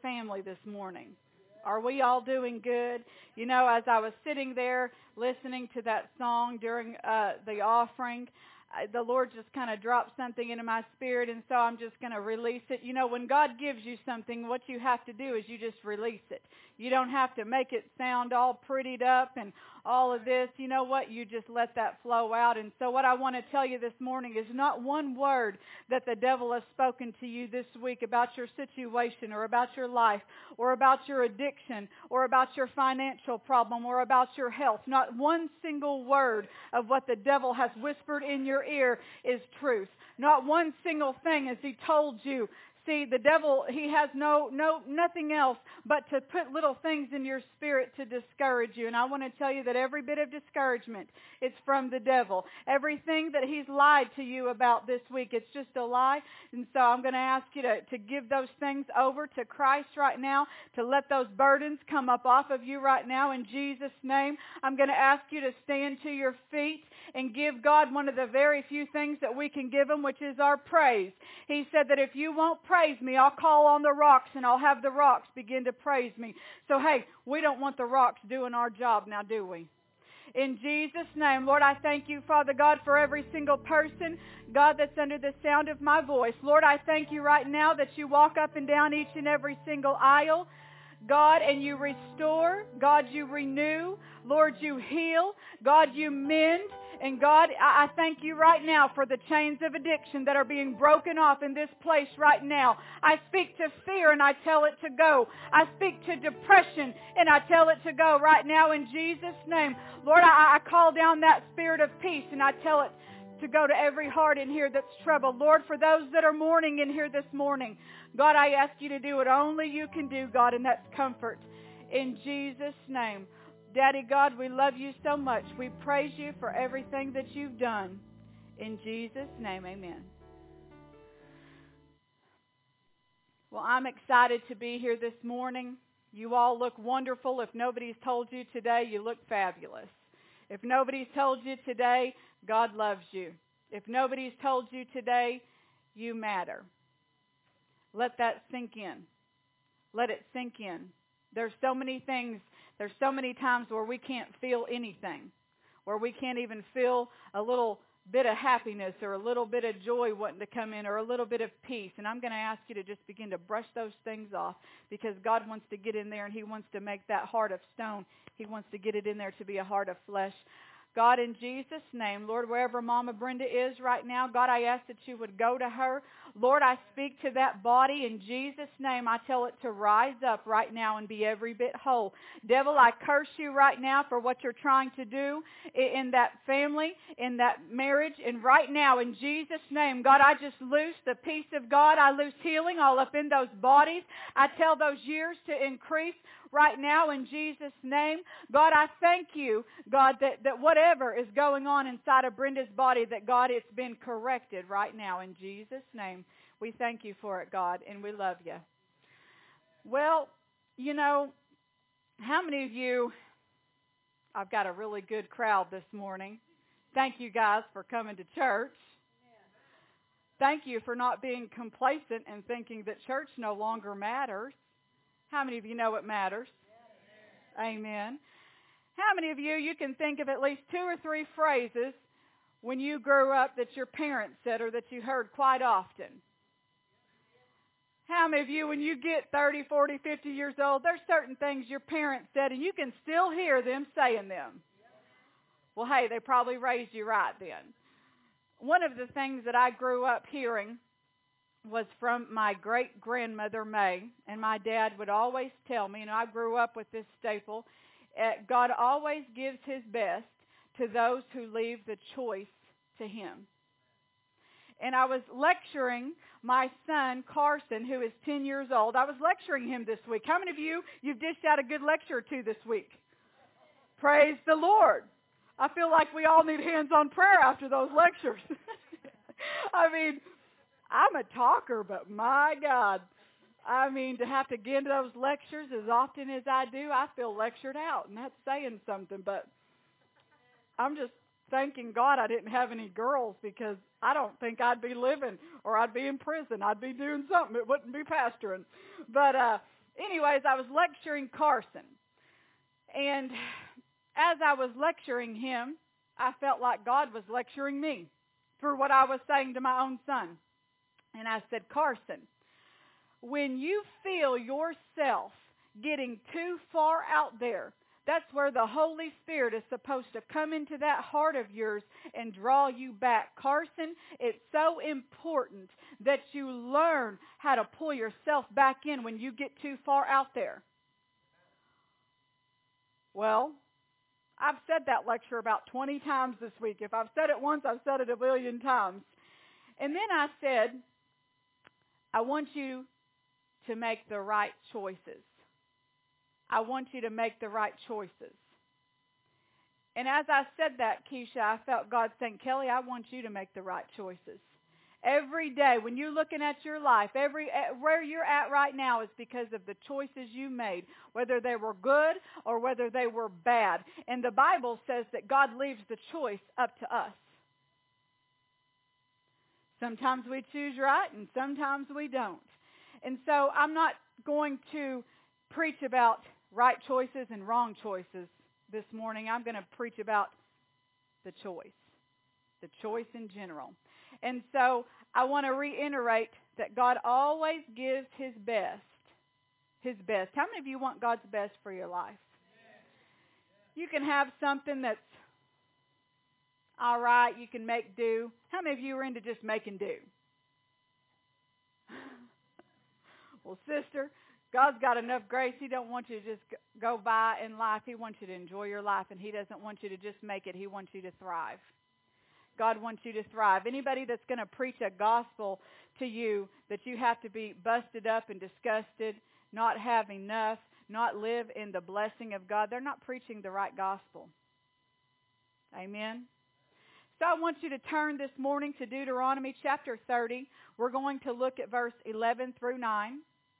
family this morning? Are we all doing good? You know, as I was sitting there listening to that song during the offering, the Lord just kind of dropped something into my spirit, and so I'm just going to release it. You know, when God gives you something, what you have to do is you just release it. You don't have to make it sound all prettied up and all of this. You know what? You just let that flow out. And so what I want to tell you this morning is not one word that the devil has spoken to you this week about your situation or about your life or about your addiction or about your financial problem or about your health. Not one single word of what the devil has whispered in your ear is truth. Not one single thing as he told you. See, the devil, he has nothing else but to put little things in your spirit to discourage you. And I want to tell you that every bit of discouragement is from the devil. Everything that he's lied to you about this week, it's just a lie. And so I'm going to ask you to give those things over to Christ right now, to let those burdens come up off of you right now in Jesus' name. I'm going to ask you to stand to your feet and give God one of the very few things that we can give him, which is our praise. He said that if you won't praise me, I'll call on the rocks and I'll have the rocks begin to praise me. So hey, we don't want the rocks doing our job now, do we? In Jesus' name, Lord, I thank you, Father God, for every single person, God, that's under the sound of my voice. Lord, I thank you right now that you walk up and down each and every single aisle, God, and you restore. God, you renew. Lord, you heal. God, you mend. And God, I thank you right now for the chains of addiction that are being broken off in this place right now. I speak to fear and I tell it to go. I speak to depression and I tell it to go right now in Jesus' name. Lord, I call down that spirit of peace and I tell it to go to every heart in here that's troubled. Lord, for those that are mourning in here this morning, God, I ask you to do what only you can do, God, and that's comfort. In Jesus' name. Daddy God, we love you so much. We praise you for everything that you've done. In Jesus' name, amen. Well, I'm excited to be here this morning. You all look wonderful. If nobody's told you today, you look fabulous. If nobody's told you today, God loves you. If nobody's told you today, you matter. Let that sink in. Let it sink in. There's so many things. There's so many times where we can't feel anything, where we can't even feel a little bit of happiness or a little bit of joy wanting to come in or a little bit of peace. And I'm going to ask you to just begin to brush those things off because God wants to get in there and he wants to make that heart of stone. He wants to get it in there to be a heart of flesh. God, in Jesus' name, Lord, wherever Mama Brenda is right now, God, I ask that you would go to her. Lord, I speak to that body in Jesus' name. I tell it to rise up right now and be every bit whole. Devil, I curse you right now for what you're trying to do in that family, in that marriage. And right now, in Jesus' name, God, I just loose the peace of God. I loose healing all up in those bodies. I tell those years to increase right now in Jesus' name. God, I thank you, God, that whatever is going on inside of Brenda's body, that, God, it's been corrected right now in Jesus' name. We thank you for it, God, and we love you. Well, you know, how many of you, I've got a really good crowd this morning. Thank you guys for coming to church. Thank you for not being complacent and thinking that church no longer matters. How many of you know it matters? Amen. How many of you can think of at least 2 or 3 phrases when you grew up that your parents said or that you heard quite often? How many of you, when you get 30, 40, 50 years old, there's certain things your parents said and you can still hear them saying them? Well, hey, they probably raised you right then. One of the things that I grew up hearing was from my great-grandmother, May, and my dad would always tell me, and I grew up with this staple, God always gives his best to those who leave the choice to him. And I was lecturing my son, Carson, who is 10 years old. I was lecturing him this week. How many of you've dished out a good lecture or two this week? Praise the Lord. I feel like we all need hands-on prayer after those lectures. I mean, I'm a talker, but my God, I mean, to have to get into those lectures as often as I do, I feel lectured out, and that's saying something, but I'm just thanking God I didn't have any girls because I don't think I'd be living or I'd be in prison. I'd be doing something. It wouldn't be pastoring. But Anyways, I was lecturing Carson. And as I was lecturing him, I felt like God was lecturing me for what I was saying to my own son. And I said, Carson, when you feel yourself getting too far out there, that's where the Holy Spirit is supposed to come into that heart of yours and draw you back. Carson, it's so important that you learn how to pull yourself back in when you get too far out there. Well, I've said that lecture about 20 times this week. If I've said it once, I've said it a billion times. And then I said, I want you to make the right choices. I want you to make the right choices. And as I said that, Keisha, I felt God saying, Kelly, I want you to make the right choices. Every day, when you're looking at your life, where you're at right now is because of the choices you made, whether they were good or whether they were bad. And the Bible says that God leaves the choice up to us. Sometimes we choose right and sometimes we don't. And so I'm not going to preach about right choices and wrong choices this morning. I'm going to preach about the choice in general. And so I want to reiterate that God always gives His best. His best. How many of you want God's best for your life? You can have something that's all right, you can make do. How many of you are into just making do? Well, sister, God's got enough grace. He don't want you to just go by in life. He wants you to enjoy your life, and He doesn't want you to just make it. He wants you to thrive. God wants you to thrive. Anybody that's going to preach a gospel to you that you have to be busted up and disgusted, not have enough, not live in the blessing of God, they're not preaching the right gospel. Amen? So I want you to turn this morning to Deuteronomy chapter 30. We're going to look at verse 11 through 9.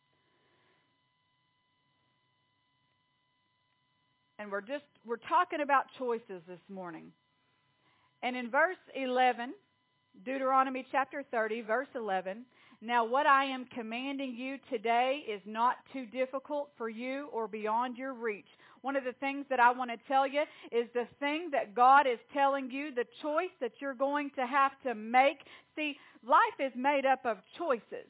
And we're talking about choices this morning. And in verse 11, Deuteronomy chapter 30, verse 11, now what I am commanding you today is not too difficult for you or beyond your reach. One of the things that I want to tell you is the thing that God is telling you, the choice that you're going to have to make. See, life is made up of choices.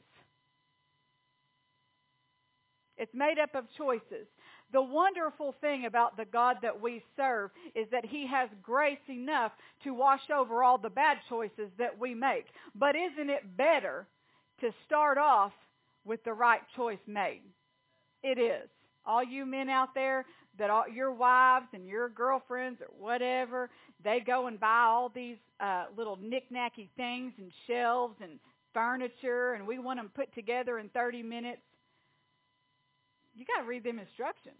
It's made up of choices. The wonderful thing about the God that we serve is that He has grace enough to wash over all the bad choices that we make. But isn't it better to start off with the right choice made? It is. All you men out there, that all your wives and your girlfriends or whatever, they go and buy all these little knick-knacky things and shelves and furniture, and we want them put together in 30 minutes. You got to read them instructions.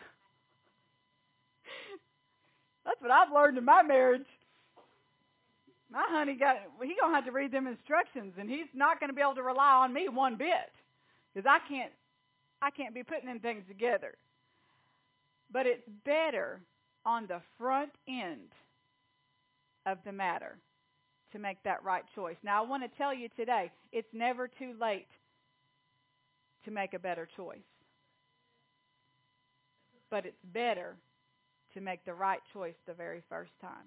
That's what I've learned in my marriage. My honey he gonna have to read them instructions, and he's not going to be able to rely on me one bit, because I can't be putting them things together. But it's better on the front end of the matter to make that right choice. Now, I want to tell you today, it's never too late to make a better choice. But it's better to make the right choice the very first time.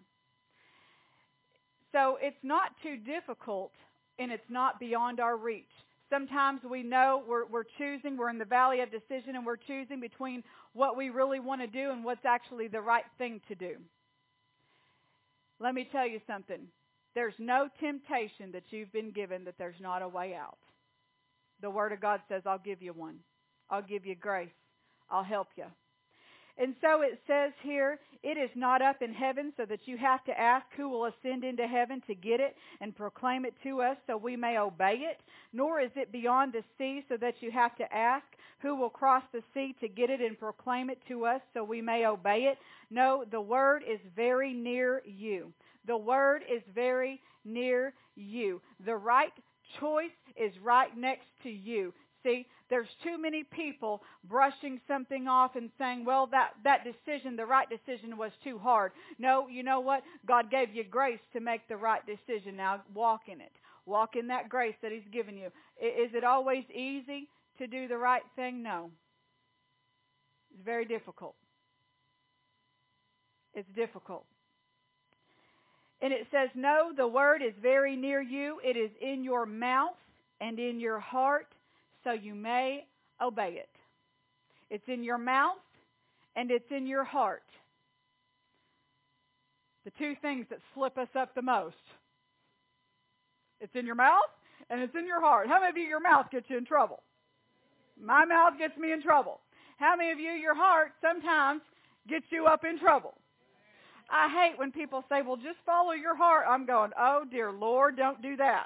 So it's not too difficult, and it's not beyond our reach. Sometimes we know we're choosing, we're in the valley of decision, and we're choosing between what we really want to do and what's actually the right thing to do. Let me tell you something. There's no temptation that you've been given that there's not a way out. The Word of God says, I'll give you one. I'll give you grace. I'll help you. And so it says here, it is not up in heaven so that you have to ask who will ascend into heaven to get it and proclaim it to us so we may obey it. Nor is it beyond the sea so that you have to ask who will cross the sea to get it and proclaim it to us so we may obey it. No, the Word is very near you. The Word is very near you. The right choice is right next to you. See, there's too many people brushing something off and saying, well, that decision, the right decision was too hard. No, you know what? God gave you grace to make the right decision. Now walk in it. Walk in that grace that He's given you. Is it always easy to do the right thing? No. It's very difficult. It's difficult. And it says, no, the word is very near you. It is in your mouth and in your heart, so you may obey it. It's in your mouth and it's in your heart. The two things that slip us up the most. It's in your mouth and it's in your heart. How many of you, your mouth gets you in trouble? My mouth gets me in trouble. How many of you, your heart sometimes gets you up in trouble? I hate when people say, well, just follow your heart. I'm going, oh, dear Lord, don't do that.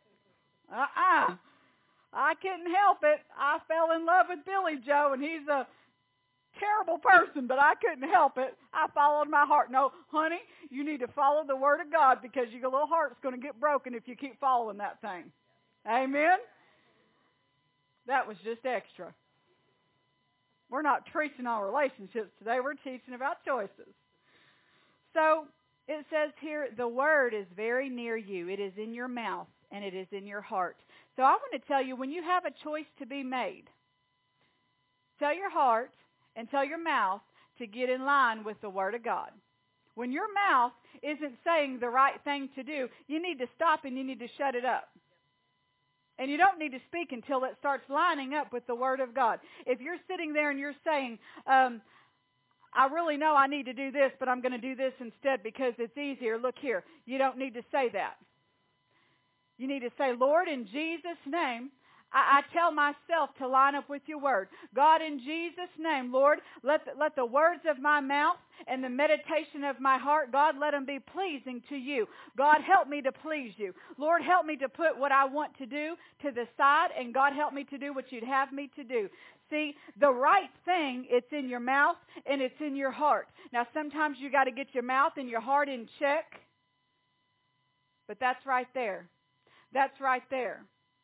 I couldn't help it. I fell in love with Billy Joe, and he's a terrible person, but I couldn't help it. I followed my heart. No, honey, you need to follow the Word of God because your little heart's going to get broken if you keep following that thing. Amen? That was just extra. We're not preaching on relationships today. We're teaching about choices. So it says here, the word is very near you. It is in your mouth and it is in your heart. So I want to tell you, when you have a choice to be made, tell your heart and tell your mouth to get in line with the Word of God. When your mouth isn't saying the right thing to do, you need to stop and you need to shut it up. And you don't need to speak until it starts lining up with the Word of God. If you're sitting there and you're saying, I really know I need to do this, but I'm going to do this instead because it's easier. Look here. You don't need to say that. You need to say, Lord, in Jesus' name, I tell myself to line up with your word. God, in Jesus' name, Lord, let the words of my mouth and the meditation of my heart, God, let them be pleasing to you. God, help me to please you. Lord, help me to put what I want to do to the side, and God, help me to do what you'd have me to do. See, the right thing, it's in your mouth and it's in your heart. Now, sometimes you got to get your mouth and your heart in check, but that's right there. That's right there.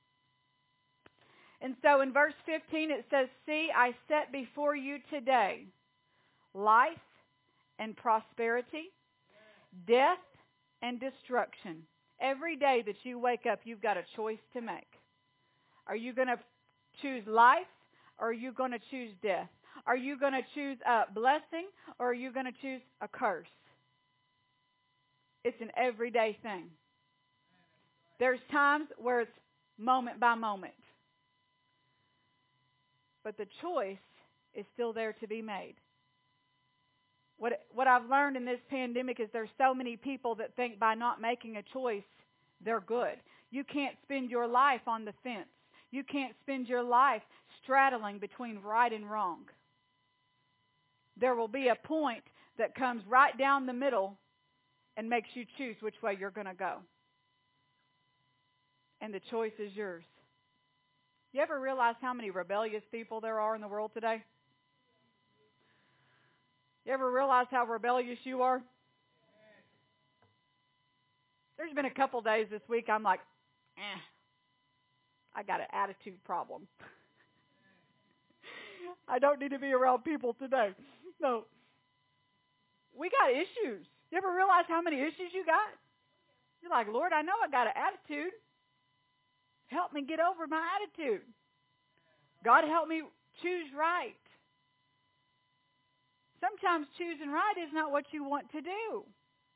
And so in verse 15 it says, see, I set before you today life and prosperity, death and destruction. Every day that you wake up, you've got a choice to make. Are you going to choose life or are you going to choose death? Are you going to choose a blessing or are you going to choose a curse? It's an everyday thing. There's times where it's moment by moment. But the choice is still there to be made. What I've learned in this pandemic is there's so many people that think by not making a choice, they're good. You can't spend your life on the fence. You can't spend your life straddling between right and wrong. There will be a point that comes right down the middle and makes you choose which way you're going to go. And the choice is yours. You ever realize how many rebellious people there are in the world today? You ever realize how rebellious you are? There's been a couple days this week I'm like, I got an attitude problem. I don't need to be around people today. No. We got issues. You ever realize how many issues you got? You're like, Lord, I know I got an attitude. Help me get over my attitude. God, help me choose right. Sometimes choosing right is not what you want to do.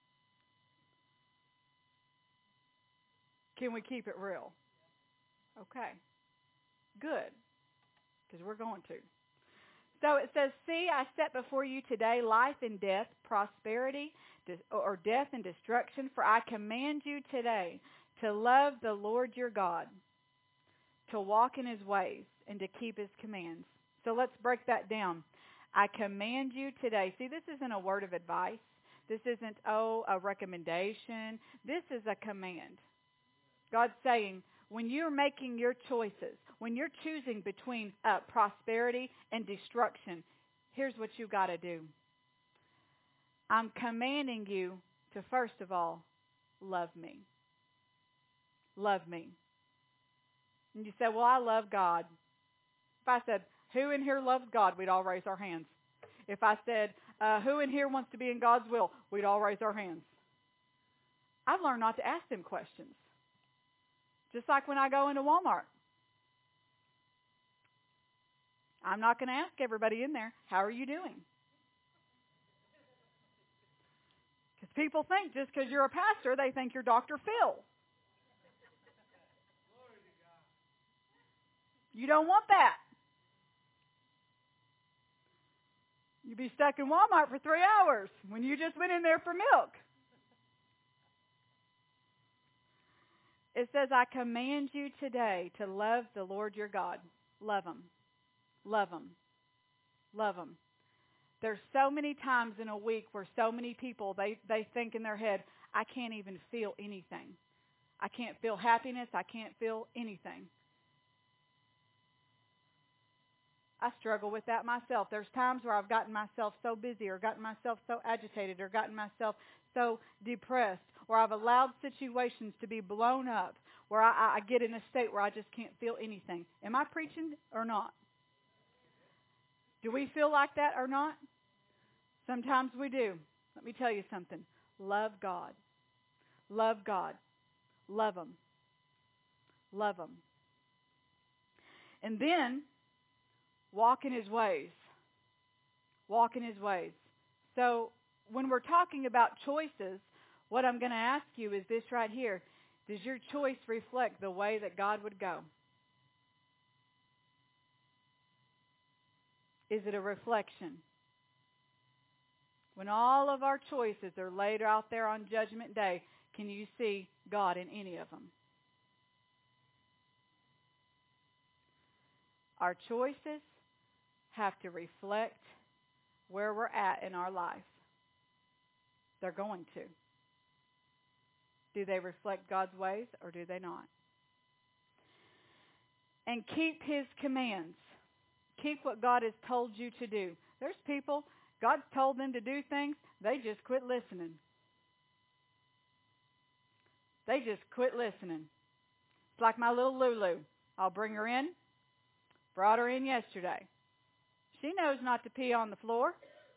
Can we keep it real? Okay. Good. Because we're going to. So it says, see, I set before you today life and death, prosperity, or death and destruction. For I command you today to love the Lord your God, to walk in his ways, and to keep his commands. So let's break that down. I command you today. See, this isn't a word of advice. This isn't, a recommendation. This is a command. God's saying, when you're making your choices, when you're choosing between prosperity and destruction, here's what you got to do. I'm commanding you to, first of all, love me. Love me. And you say, well, I love God. If I said, who in here loves God, we'd all raise our hands. If I said, who in here wants to be in God's will, we'd all raise our hands. I've learned not to ask them questions. Just like when I go into Walmart. I'm not going to ask everybody in there, how are you doing? Because people think just because you're a pastor, they think you're Dr. Phil. You don't want that. You'd be stuck in Walmart for 3 hours when you just went in there for milk. It says, I command you today to love the Lord your God. Love Him. Love Him. Love Him. There's so many times in a week where so many people, they think in their head, I can't even feel anything. I can't feel happiness. I can't feel anything. I struggle with that myself. There's times where I've gotten myself so busy or gotten myself so agitated or gotten myself so depressed, or I've allowed situations to be blown up where I get in a state where I just can't feel anything. Am I preaching or not? Do we feel like that or not? Sometimes we do. Let me tell you something. Love God. Love God. Love Him. Love Him. And then walk in His ways. Walk in His ways. So when we're talking about choices, what I'm going to ask you is this right here. Does your choice reflect the way that God would go? Is it a reflection? When all of our choices are laid out there on Judgment Day, can you see God in any of them? Our choices have to reflect where we're at in our life. They're going to. Do they reflect God's ways or do they not? And keep His commands. Keep what God has told you to do. There's people, God's told them to do things, they just quit listening. They just quit listening. It's like my little Lulu. I'll bring her in. Brought her in yesterday. She knows not to pee on the floor.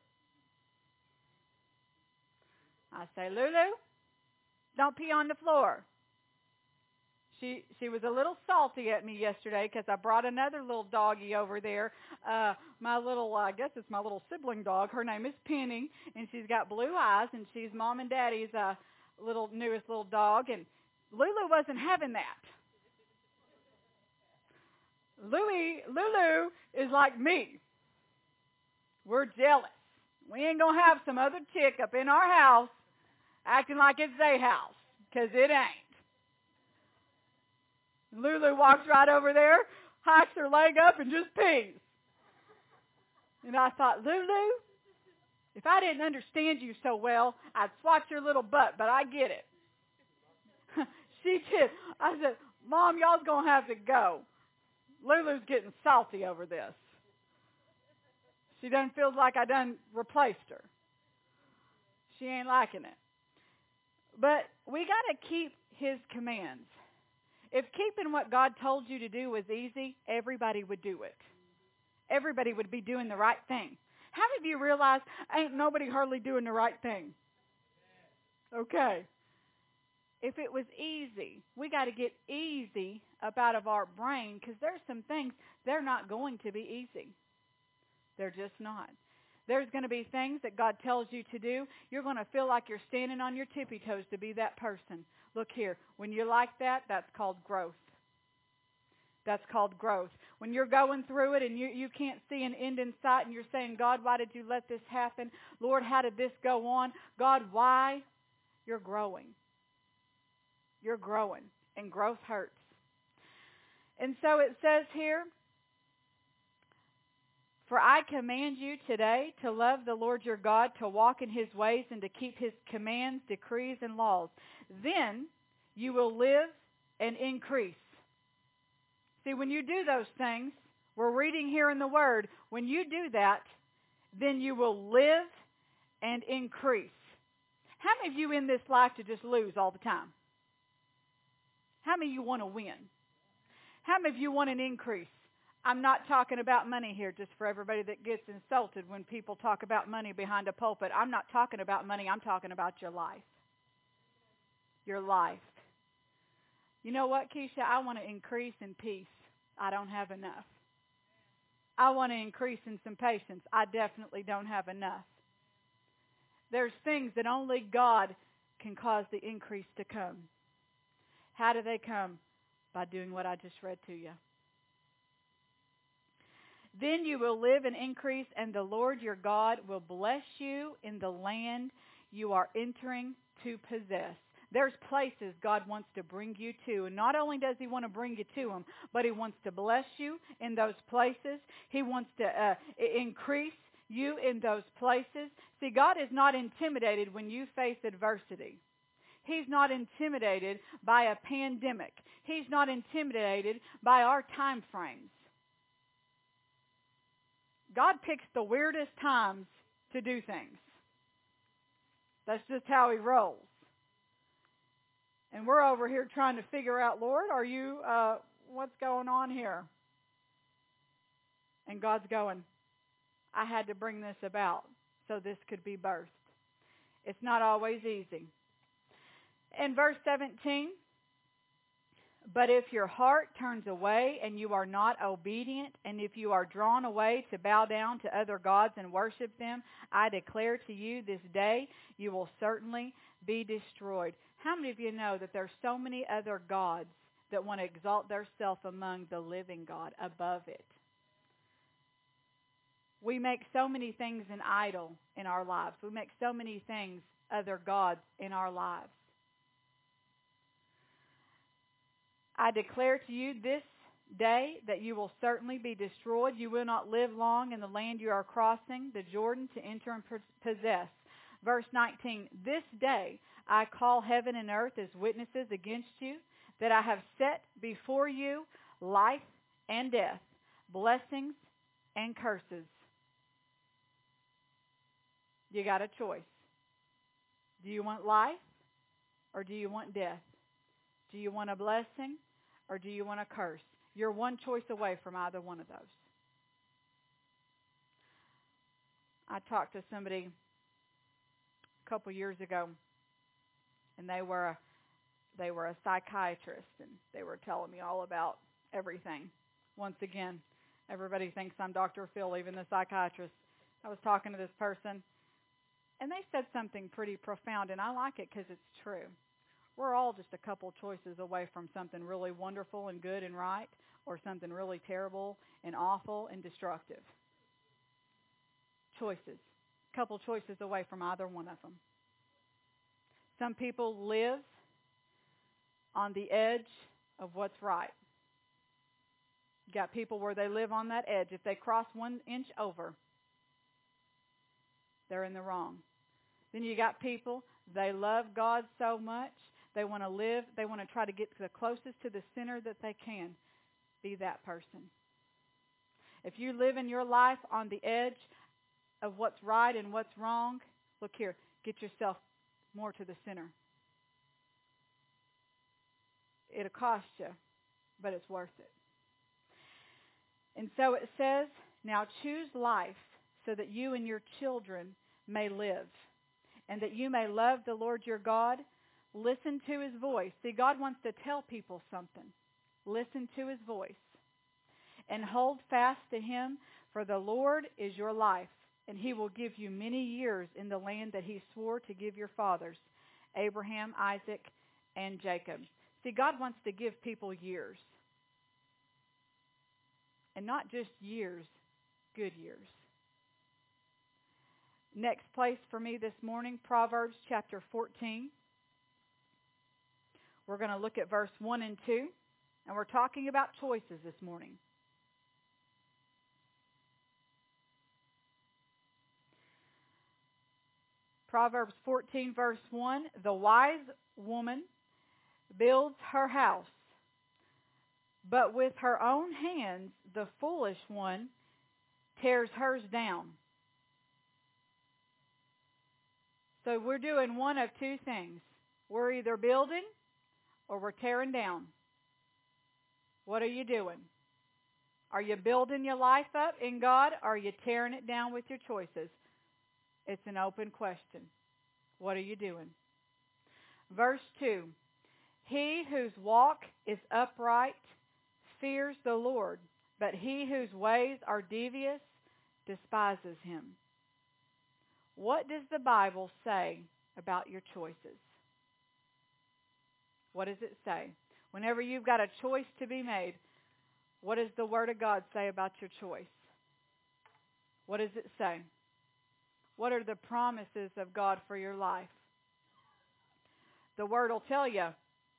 I say, Lulu, don't pee on the floor. She was a little salty at me yesterday because I brought another little doggie over there. My little, I guess it's my little sibling dog. Her name is Penny, and she's got blue eyes, and she's Mom and Daddy's newest little dog. And Lulu wasn't having that. Lulu is like me. We're jealous. We ain't going to have some other chick up in our house acting like it's their house, because it ain't. Lulu walks right over there, hikes her leg up, and just pees. And I thought, Lulu, if I didn't understand you so well, I'd swat your little butt, but I get it. She did. I said, Mom, y'all's going to have to go. Lulu's getting salty over this. She done feels like I done replaced her. She ain't liking it. But we got to keep His commands. If keeping what God told you to do was easy, everybody would do it. Everybody would be doing the right thing. How many of you realize ain't nobody hardly doing the right thing? Okay. If it was easy, we got to get easy up out of our brain, because there's some things, they're not going to be easy. They're just not. There's going to be things that God tells you to do. You're going to feel like you're standing on your tippy toes to be that person. Look here. When you're like that, that's called growth. That's called growth. When you're going through it and you can't see an end in sight and you're saying, God, why did you let this happen? Lord, how did this go on? God, why? You're growing. You're growing. And growth hurts. And so it says here, for I command you today to love the Lord your God, to walk in His ways, and to keep His commands, decrees, and laws. Then you will live and increase. See, when you do those things, we're reading here in the Word, when you do that, then you will live and increase. How many of you in this life to just lose all the time? How many of you want to win? How many of you want an increase? I'm not talking about money here, just for everybody that gets insulted when people talk about money behind a pulpit. I'm not talking about money. I'm talking about your life. Your life. You know what, Keisha? I want to increase in peace. I don't have enough. I want to increase in some patience. I definitely don't have enough. There's things that only God can cause the increase to come. How do they come? By doing what I just read to you. Then you will live and increase, and the Lord your God will bless you in the land you are entering to possess. There's places God wants to bring you to. And not only does He want to bring you to them, but He wants to bless you in those places. He wants to increase you in those places. See, God is not intimidated when you face adversity. He's not intimidated by a pandemic. He's not intimidated by our time frames. God picks the weirdest times to do things. That's just how He rolls. And we're over here trying to figure out, Lord, are you, what's going on here? And God's going, I had to bring this about so this could be birthed. It's not always easy. In verse 17, but if your heart turns away and you are not obedient, and if you are drawn away to bow down to other gods and worship them, I declare to you this day, you will certainly be destroyed. How many of you know that there's so many other gods that want to exalt themselves among the living God above it? We make so many things an idol in our lives. We make so many things other gods in our lives. I declare to you this day that you will certainly be destroyed. You will not live long in the land you are crossing the Jordan to enter and possess. Verse 19, this day I call heaven and earth as witnesses against you, that I have set before you life and death, blessings and curses. You got a choice. Do you want life or do you want death? Do you want a blessing or do you want a curse? You're one choice away from either one of those. I talked to somebody a couple years ago, and they were a psychiatrist, and they were telling me all about everything. Once again, everybody thinks I'm Dr. Phil, even the psychiatrist. I was talking to this person, and they said something pretty profound, and I like it because it's true. We're all just a couple choices away from something really wonderful and good and right, or something really terrible and awful and destructive. Choices. A couple choices away from either one of them. Some people live on the edge of what's right. You got people where they live on that edge. If they cross 1 inch over, they're in the wrong. Then you got people, they love God so much, they want to live, they want to try to get the closest to the center that they can. Be that person. If you live in your life on the edge of what's right and what's wrong, look here, get yourself more to the center. It'll cost you, but it's worth it. And so it says, now choose life so that you and your children may live, and that you may love the Lord your God. Listen to His voice. See, God wants to tell people something. Listen to His voice. And hold fast to Him, for the Lord is your life, and He will give you many years in the land that He swore to give your fathers, Abraham, Isaac, and Jacob. See, God wants to give people years. And not just years, good years. Next place for me this morning, Proverbs chapter 14. We're going to look at verse 1 and 2, and we're talking about choices this morning. Proverbs 14, verse 1, the wise woman builds her house, but with her own hands the foolish one tears hers down. So we're doing one of two things. We're either building or we're tearing down. What are you doing? Are you building your life up in God, or are you tearing it down with your choices? It's an open question. What are you doing? Verse 2, he whose walk is upright fears the Lord. But he whose ways are devious despises him. What does the Bible say about your choices? What does it say? Whenever you've got a choice to be made, what does the Word of God say about your choice? What does it say? What are the promises of God for your life? The Word will tell you,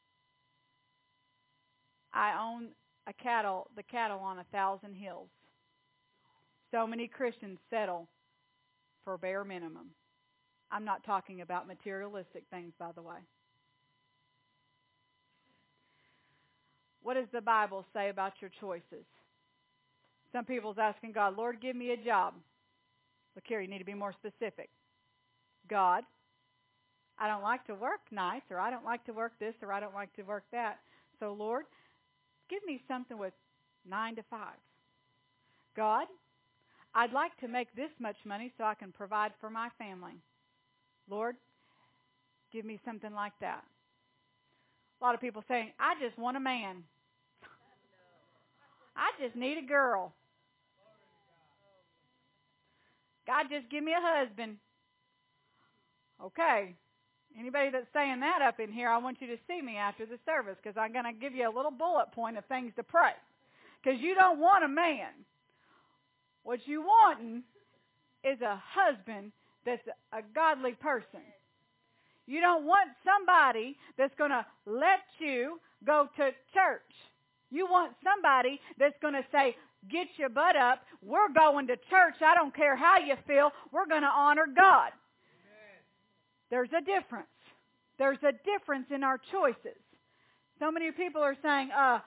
I own the cattle on 1,000 hills. So many Christians settle for bare minimum. I'm not talking about materialistic things, by the way. What does the Bible say about your choices? Some people's asking God, Lord, give me a job. Look here, you need to be more specific. God, I don't like to work nights, or I don't like to work this, or I don't like to work that. So, Lord, give me something with 9 to 5. God, I'd like to make this much money so I can provide for my family. Lord, give me something like that. A lot of people saying, I just want a man. I just need a girl. God, just give me a husband. Okay. Anybody that's saying that up in here, I want you to see me after the service, because I'm going to give you a little bullet point of things to pray. Because you don't want a man. What you want is a husband that's a godly person. You don't want somebody that's going to let you go to church. You want somebody that's going to say, get your butt up. We're going to church. I don't care how you feel. We're going to honor God. Amen. There's a difference. There's a difference in our choices. So many people are saying,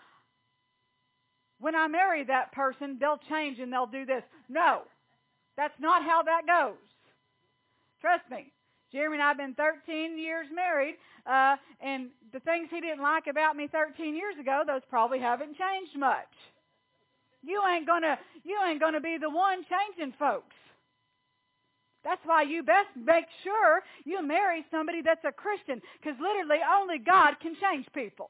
when I marry that person, they'll change and they'll do this. No, that's not how that goes. Trust me. Jeremy and I have been 13 years married, and the things he didn't like about me 13 years ago, those probably haven't changed much. You ain't gonna be the one changing folks. That's why you best make sure you marry somebody that's a Christian, because literally only God can change people.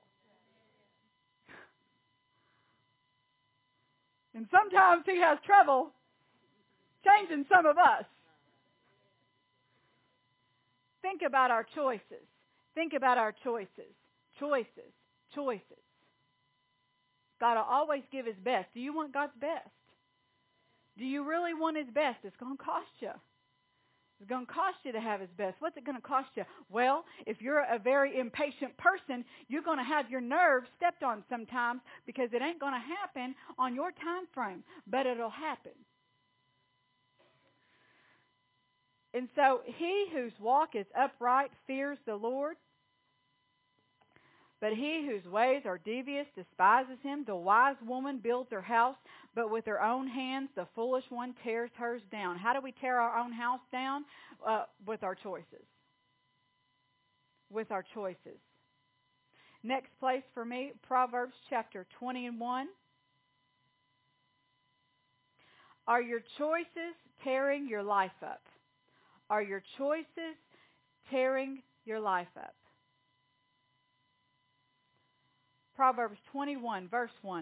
And sometimes He has trouble changing some of us. Think about our choices. Think about our choices. Choices. Choices. God will always give His best. Do you want God's best? Do you really want His best? It's going to cost you. It's going to cost you to have His best. What's it going to cost you? Well, if you're a very impatient person, you're going to have your nerves stepped on sometimes, because it ain't going to happen on your time frame, but it'll happen. And so he whose walk is upright fears the Lord, but he whose ways are devious despises Him. The wise woman builds her house, but with her own hands the foolish one tears hers down. How do we tear our own house down? With our choices. With our choices. Next place for me, Proverbs chapter 21. Are your choices tearing your life up? Are your choices tearing your life up? Proverbs 21, verse 1.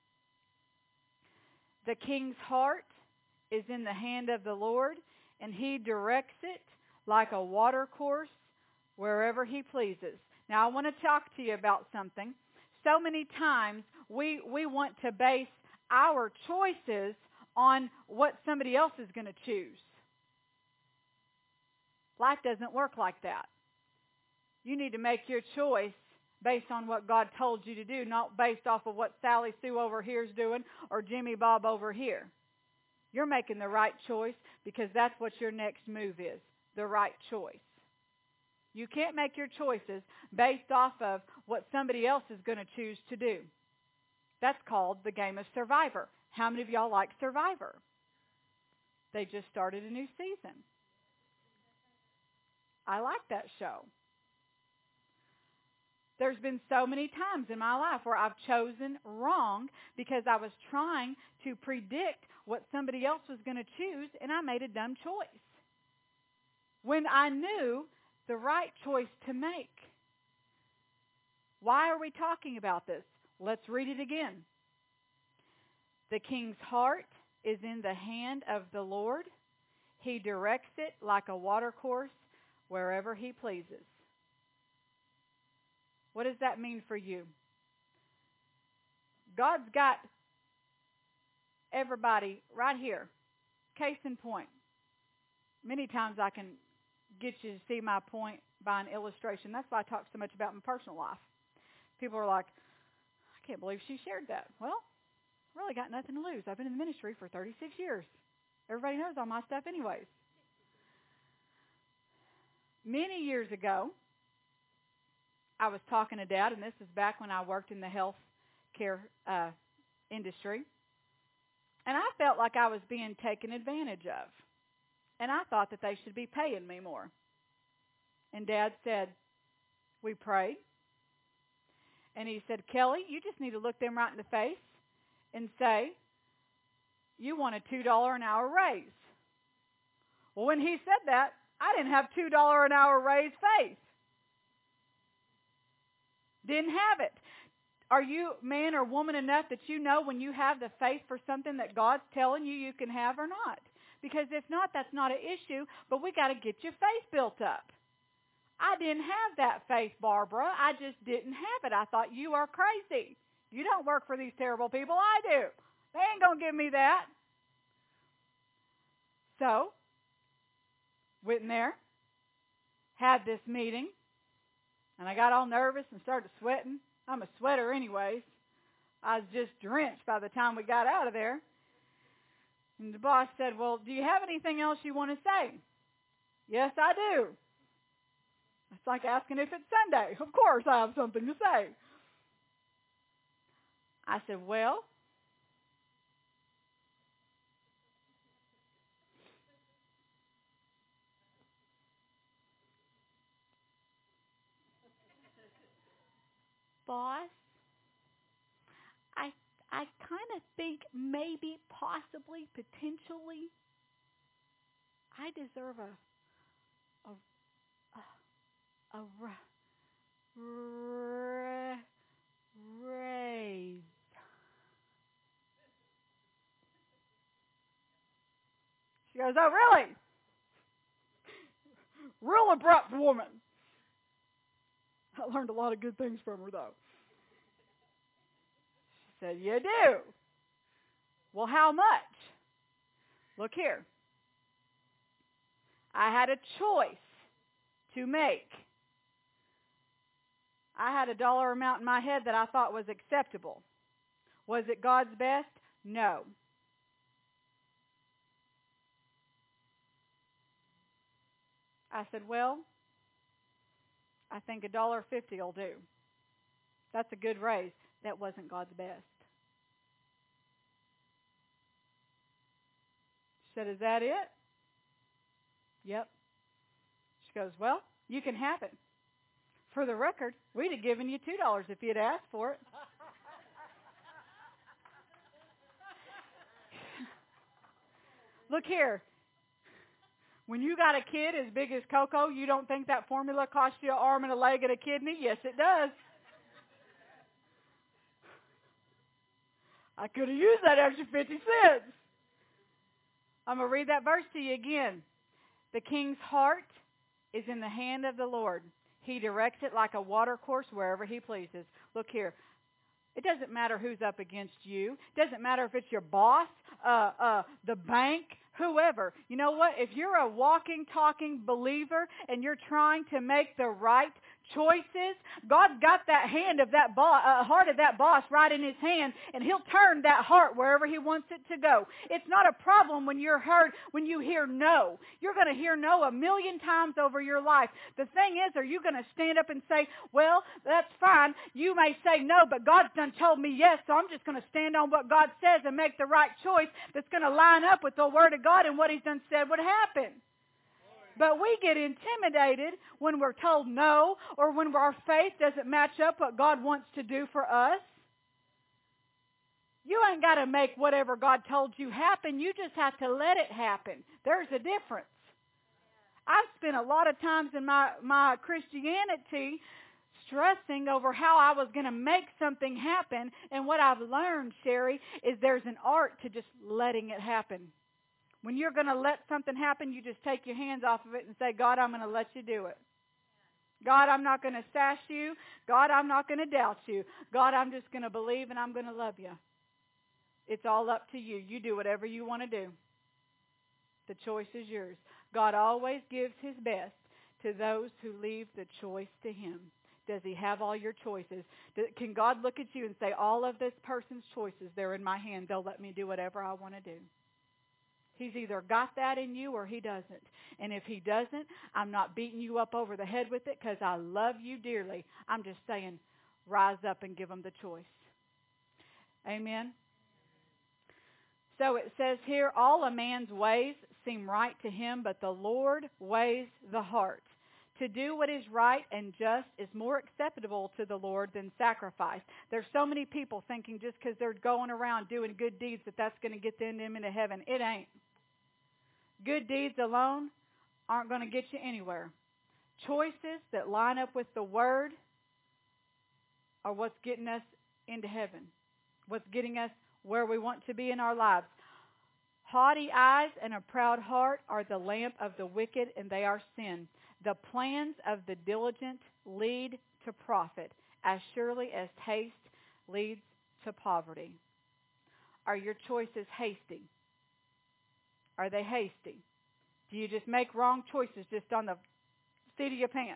The king's heart is in the hand of the Lord, and He directs it like a watercourse wherever He pleases. Now, I want to talk to you about something. So many times we want to base our choices on what somebody else is going to choose. Life doesn't work like that. You need to make your choice based on what God told you to do, not based off of what Sally Sue over here is doing or Jimmy Bob over here. You're making the right choice because that's what your next move is, the right choice. You can't make your choices based off of what somebody else is going to choose to do. That's called the game of Survivor. How many of y'all like Survivor? They just started a new season. I like that show. There's been so many times in my life where I've chosen wrong because I was trying to predict what somebody else was going to choose, and I made a dumb choice when I knew the right choice to make. Why are we talking about this? Let's read it again. The king's heart is in the hand of the Lord. He directs it like a watercourse wherever he pleases. What does that mean for you? God's got everybody right here. Case in point. Many times I can get you to see my point by an illustration. That's why I talk so much about my personal life. People are like, I can't believe she shared that. Well, I really got nothing to lose. I've been in the ministry for 36 years. Everybody knows all my stuff anyways. Many years ago, I was talking to Dad, and this is back when I worked in the health care industry. And I felt like I was being taken advantage of. And I thought that they should be paying me more. And Dad said, we prayed. And he said, Kelly, you just need to look them right in the face and say, you want a $2 an hour raise. Well, when he said that, I didn't have $2 an hour raise faith. Didn't have it. Are you man or woman enough that you know when you have the faith for something that God's telling you you can have or not? Because if not, that's not an issue, but we got to get your faith built up. I didn't have that faith, Barbara. I just didn't have it. I thought, you are crazy. You don't work for these terrible people. I do. They ain't going to give me that. So, went in there, had this meeting, and I got all nervous and started sweating. I'm a sweater anyways. I was just drenched by the time we got out of there. And the boss said, well, do you have anything else you want to say? Yes, I do. It's like asking if it's Sunday. Of course I have something to say. I said, well, boss, I kind of think maybe, possibly, potentially, I deserve raise. She goes, oh, really? Real abrupt woman. I learned a lot of good things from her, though. She said, you do? Well, how much? Look here. I had a choice to make. I had a dollar amount in my head that I thought was acceptable. Was it God's best? No. I said, well, I think $1.50 will do. That's a good raise. That wasn't God's best. She said, is that it? Yep. She goes, well, you can have it. For the record, we'd have given you $2 if you'd asked for it. Look here. When you got a kid as big as Coco, you don't think that formula costs you an arm and a leg and a kidney? Yes, it does. I could have used that extra 50 cents. I'm going to read that verse to you again. The king's heart is in the hand of the Lord. He directs it like a watercourse wherever he pleases. Look here. It doesn't matter who's up against you. It doesn't matter if it's your boss, the bank, whoever. You know what? If you're a walking, talking believer and you're trying to make the right choices, God's got that hand of that heart of that boss right in his hand, and he'll turn that heart wherever he wants it to go. It's not a problem when you hear no. You're going to hear no 1,000,000 times over your life. The thing is, are you going to stand up and say, well, that's fine. You may say no, but God's done told me yes, so I'm just going to stand on what God says and make the right choice that's going to line up with the Word of God and what He's done said would happen. But we get intimidated when we're told no, or when our faith doesn't match up what God wants to do for us. You ain't got to make whatever God told you happen. You just have to let it happen. There's a difference. I've spent a lot of times in my Christianity stressing over how I was going to make something happen. And what I've learned, Sherry, is there's an art to just letting it happen. When you're going to let something happen, you just take your hands off of it and say, God, I'm going to let you do it. God, I'm not going to sass you. God, I'm not going to doubt you. God, I'm just going to believe and I'm going to love you. It's all up to you. You do whatever you want to do. The choice is yours. God always gives his best to those who leave the choice to him. Does he have all your choices? Can God look at you and say, all of this person's choices, they're in my hand. They'll let me do whatever I want to do. He's either got that in you or he doesn't. And if he doesn't, I'm not beating you up over the head with it because I love you dearly. I'm just saying, rise up and give them the choice. Amen. So it says here, all a man's ways seem right to him, but the Lord weighs the heart. To do what is right and just is more acceptable to the Lord than sacrifice. There's so many people thinking just because they're going around doing good deeds that that's going to get them into heaven. It ain't. Good deeds alone aren't going to get you anywhere. Choices that line up with the Word are what's getting us into heaven. What's getting us where we want to be in our lives. Haughty eyes and a proud heart are the lamp of the wicked, and they are sin. The plans of the diligent lead to profit, as surely as haste leads to poverty. Are your choices hasty? Are they hasty? Do you just make wrong choices just on the seat of your pants?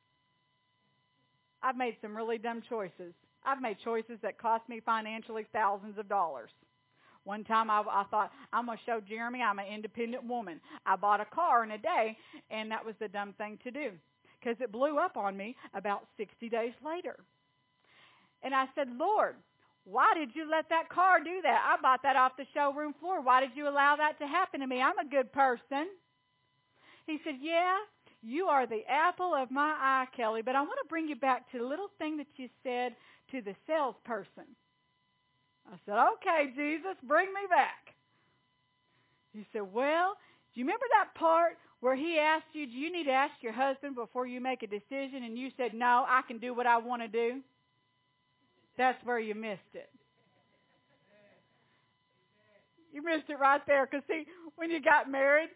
I've made some really dumb choices. I've made choices that cost me financially thousands of dollars. One time I thought, I'm going to show Jeremy I'm an independent woman. I bought a car in a day, and that was the dumb thing to do because it blew up on me about 60 days later. And I said, Lord, why did you let that car do that? I bought that off the showroom floor. Why did you allow that to happen to me? I'm a good person. He said, yeah, you are the apple of my eye, Kelly, but I want to bring you back to the little thing that you said to the salesperson. I said, okay, Jesus, bring me back. He said, well, do you remember that part where he asked you, do you need to ask your husband before you make a decision? And you said, no, I can do what I want to do. That's where you missed it. You missed it right there. Because, see, when you got married,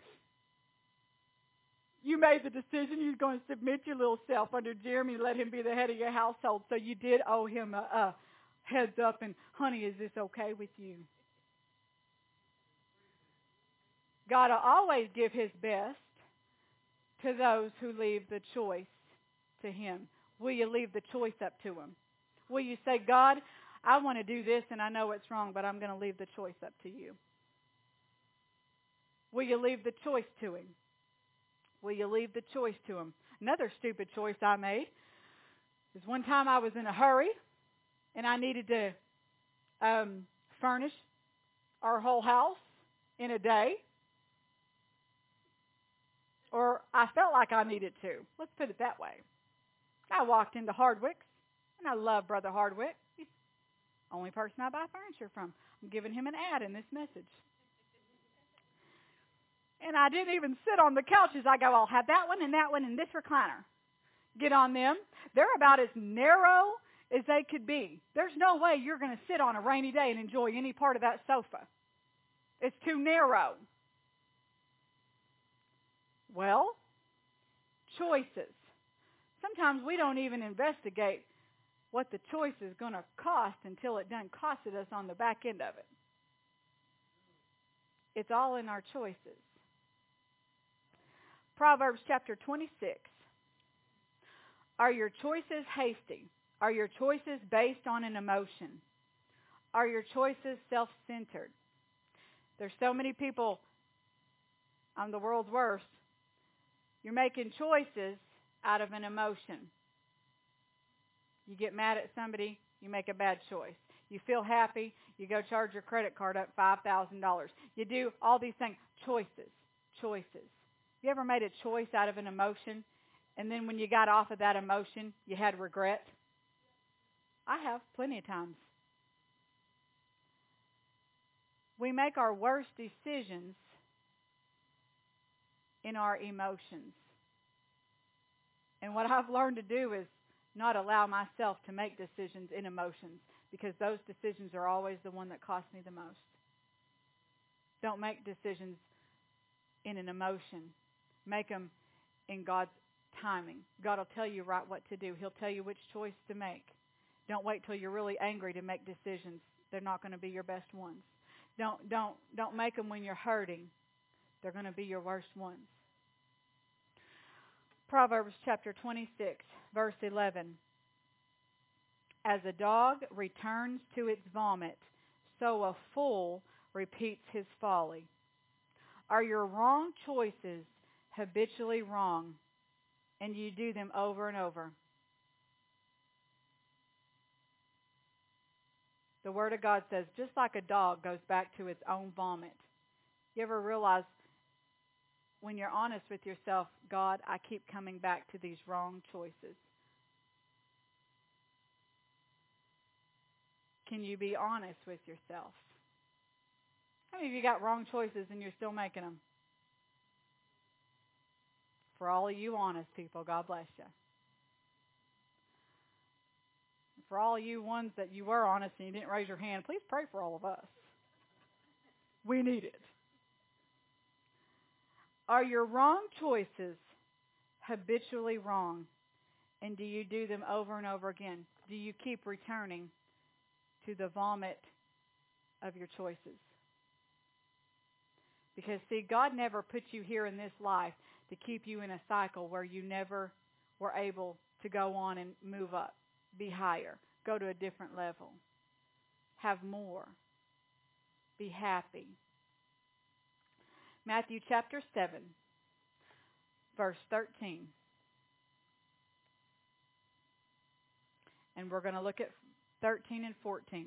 you made the decision you was going to submit your little self under Jeremy and let him be the head of your household. So you did owe him a heads up and, honey, is this okay with you? God will always give his best to those who leave the choice to him. Will you leave the choice up to him? Will you say, God, I want to do this and I know it's wrong, but I'm going to leave the choice up to you? Will you leave the choice to him? Will you leave the choice to him? Another stupid choice I made is one time I was in a hurry and I needed to furnish our whole house in a day. Or I felt like I needed to. Let's put it that way. I walked into Hardwick's, and I love Brother Hardwick. He's the only person I buy furniture from. I'm giving him an ad in this message. And I didn't even sit on the couches. I go, I'll have that one and this recliner. Get on them. They're about as narrow as they could be. There's no way you're going to sit on a rainy day and enjoy any part of that sofa. It's too narrow. Well, choices. Sometimes we don't even investigate what the choice is going to cost until it done costed us on the back end of it. It's all in our choices. Proverbs chapter 26. Are your choices hasty? Are your choices based on an emotion? Are your choices self-centered? There's so many people, I'm the world's worst. You're making choices out of an emotion. You get mad at somebody, you make a bad choice. You feel happy, you go charge your credit card up $5,000. You do all these things. Choices. You ever made a choice out of an emotion, and then when you got off of that emotion, you had regret? I have plenty of times. We make our worst decisions in our emotions. And what I've learned to do is not allow myself to make decisions in emotions, because those decisions are always the one that cost me the most. Don't make decisions in an emotion. Make them in God's timing. God will tell you right what to do. He'll tell you which choice to make. Don't wait till you're really angry to make decisions. They're not going to be your best ones. Don't make them when you're hurting. They're going to be your worst ones. Proverbs chapter 26, verse 11. As a dog returns to its vomit, so a fool repeats his folly. Are your wrong choices habitually wrong, and you do them over and over? The Word of God says, just like a dog goes back to its own vomit. You ever realize when you're honest with yourself, God, I keep coming back to these wrong choices? Can you be honest with yourself? How many of you got wrong choices and you're still making them? For all of you honest people, God bless you. For all of you ones that you were honest and you didn't raise your hand, please pray for all of us. We need it. Are your wrong choices habitually wrong? And do you do them over and over again? Do you keep returning to the vomit of your choices? Because, see, God never put you here in this life to keep you in a cycle where you never were able to go on and move up, be higher, go to a different level, have more, be happy. Matthew chapter 7, verse 13. And we're going to look at 13 and 14.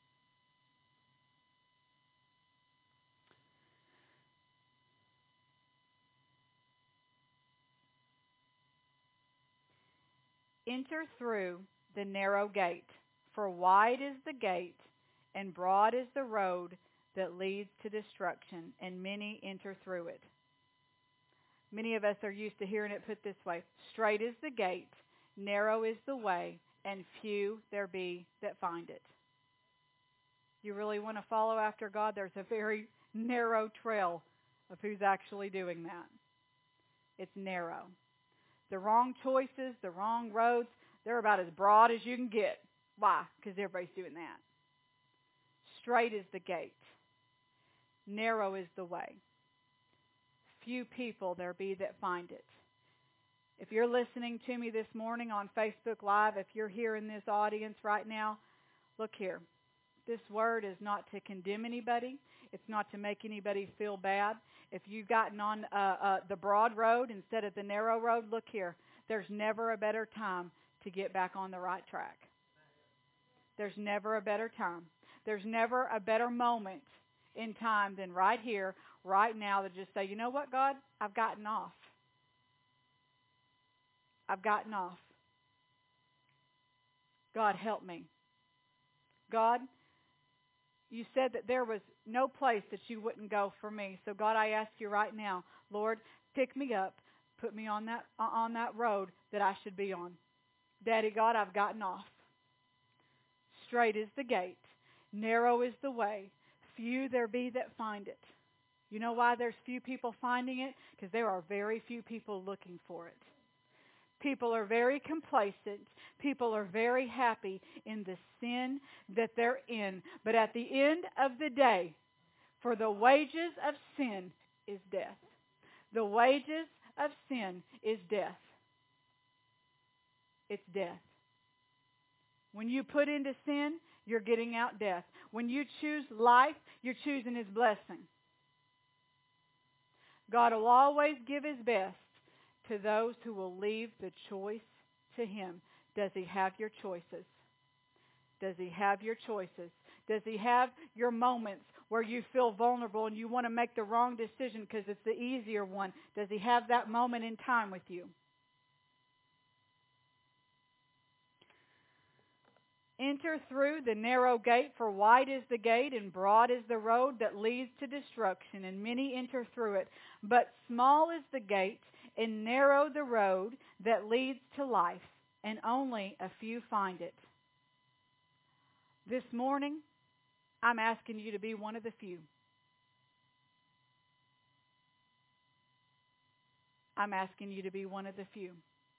Enter through the narrow gate, for wide is the gate, and broad is the road that leads to destruction, and many enter through it. Many of us are used to hearing it put this way: straight is the gate, narrow is the way, and few there be that find it. You really want to follow after God? There's a very narrow trail of who's actually doing that. It's narrow. The wrong choices, the wrong roads, they're about as broad as you can get. Why? Because everybody's doing that. Straight is the gate. Narrow is the way. Few people there be that find it. If you're listening to me this morning on Facebook Live, if you're here in this audience right now, look here. This word is not to condemn anybody. It's not to make anybody feel bad. If you've gotten on the broad road instead of the narrow road, look here. There's never a better time to get back on the right track. There's never a better time. There's never a better moment in time than right here, right now, to just say, you know what, God? I've gotten off. I've gotten off. God, help me. God, you said that there was no place that you wouldn't go for me. So, God, I ask you right now, Lord, pick me up, put me on that road that I should be on. Daddy God, I've gotten off. Straight is the gate, narrow is the way, few there be that find it. You know why there's few people finding it? Because there are very few people looking for it. People are very complacent. People are very happy in the sin that they're in. But at the end of the day, for the wages of sin is death. The wages of sin is death. It's death. When you put into sin, you're getting out death. When you choose life, you're choosing His blessing. God will always give His best to those who will leave the choice to Him. Does He have your choices? Does He have your choices? Does He have your moments where you feel vulnerable and you want to make the wrong decision because it's the easier one? Does He have that moment in time with you? Enter through the narrow gate, for wide is the gate and broad is the road that leads to destruction, and many enter through it. But small is the gate and narrow the road that leads to life, and only a few find it. This morning, I'm asking you to be one of the few. I'm asking you to be one of the few.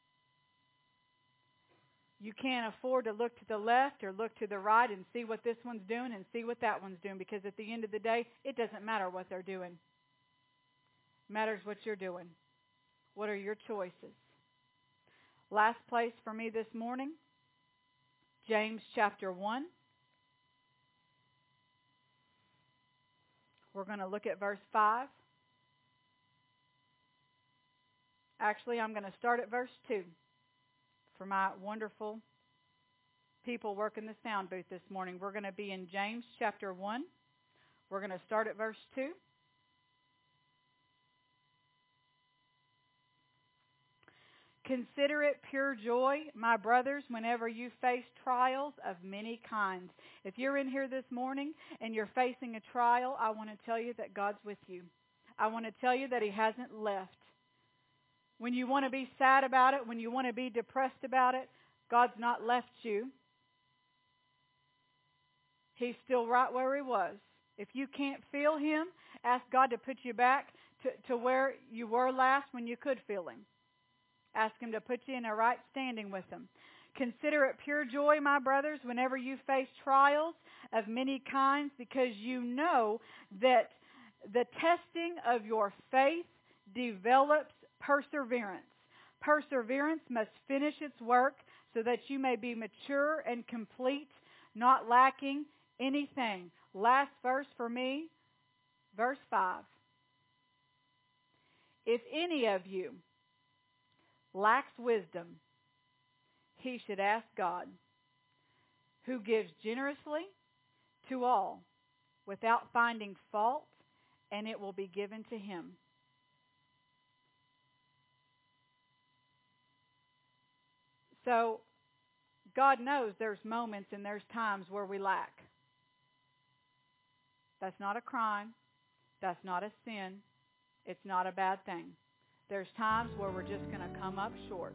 You can't afford to look to the left or look to the right and see what this one's doing and see what that one's doing, because at the end of the day, it doesn't matter what they're doing. It matters what you're doing. What are your choices? Last place for me this morning, James chapter 1. We're going to look at verse 5. Actually, I'm going to start at verse 2 for my wonderful people working the sound booth this morning. We're going to be in James chapter 1. We're going to start at verse 2. Consider it pure joy, my brothers, whenever you face trials of many kinds. If you're in here this morning and you're facing a trial, I want to tell you that God's with you. I want to tell you that He hasn't left. When you want to be sad about it, when you want to be depressed about it, God's not left you. He's still right where He was. If you can't feel Him, ask God to put you back to where you were last when you could feel Him. Ask Him to put you in a right standing with Him. Consider it pure joy, my brothers, whenever you face trials of many kinds, because you know that the testing of your faith develops perseverance. Perseverance must finish its work so that you may be mature and complete, not lacking anything. Last verse for me, verse 5. If any of you lacks wisdom, he should ask God, who gives generously to all without finding fault, and it will be given to him. So, God knows there's moments and there's times where we lack. That's not a crime. That's not a sin. It's not a bad thing. There's times where we're just going to come up short.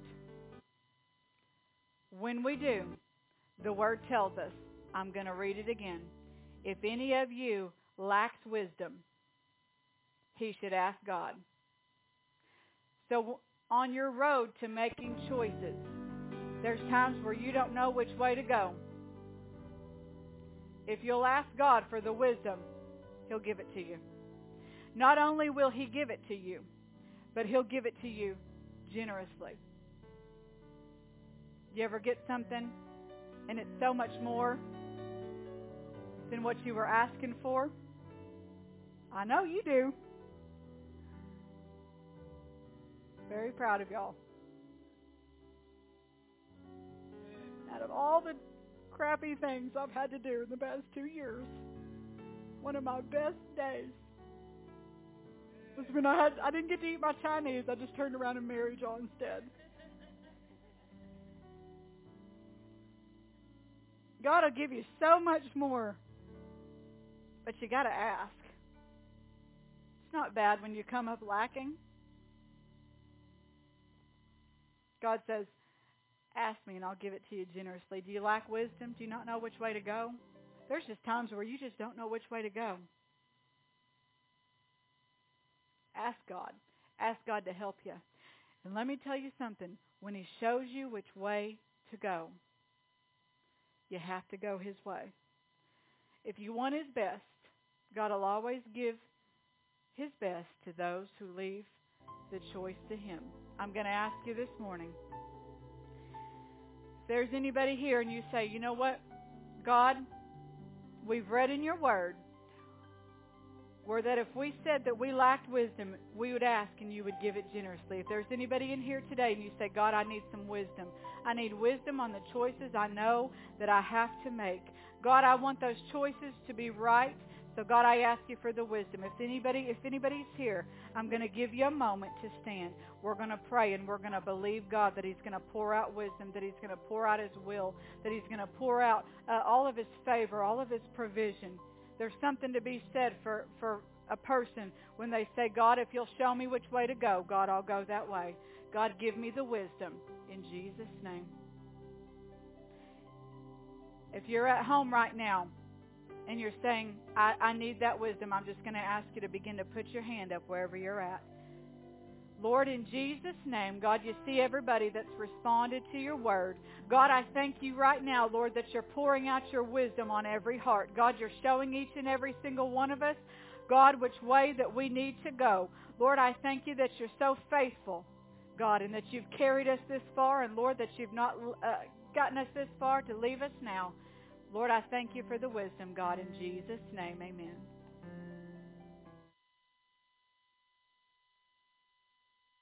When we do, the Word tells us, I'm going to read it again. If any of you lacks wisdom, he should ask God. So on your road to making choices, there's times where you don't know which way to go. If you'll ask God for the wisdom, He'll give it to you. Not only will He give it to you, but He'll give it to you generously. You ever get something and it's so much more than what you were asking for? I know you do. Very proud of y'all. Out of all the crappy things I've had to do in the past 2 years, one of my best days was when I didn't get to eat my Chinese. I just turned around and married y'all instead. God will give you so much more, but you got to ask. It's not bad when you come up lacking. God says, ask me and I'll give it to you generously. Do you lack wisdom? Do you not know which way to go? There's just times where you just don't know which way to go. Ask God. Ask God to help you. And let me tell you something. When He shows you which way to go, you have to go His way. If you want His best, God will always give His best to those who leave the choice to Him. I'm going to ask you this morning, if there's anybody here and you say, you know what, God, we've read in your Word where that if we said that we lacked wisdom, we would ask and you would give it generously. If there's anybody in here today and you say, God, I need some wisdom. I need wisdom on the choices I know that I have to make. God, I want those choices to be right. So God, I ask you for the wisdom. If anybody's here, I'm going to give you a moment to stand. We're going to pray and we're going to believe God that He's going to pour out wisdom, that He's going to pour out His will, that He's going to pour out all of His favor, all of His provision. There's something to be said for a person when they say, God, if you'll show me which way to go, God, I'll go that way. God, give me the wisdom in Jesus' name. If you're at home right now and you're saying, I need that wisdom, I'm just going to ask you to begin to put your hand up wherever you're at. Lord, in Jesus' name, God, you see everybody that's responded to your word. God, I thank you right now, Lord, that you're pouring out your wisdom on every heart. God, you're showing each and every single one of us, God, which way that we need to go. Lord, I thank you that you're so faithful, God, and that you've carried us this far, and Lord, that you've not gotten us this far to leave us now. Lord, I thank you for the wisdom, God, in Jesus' name, amen.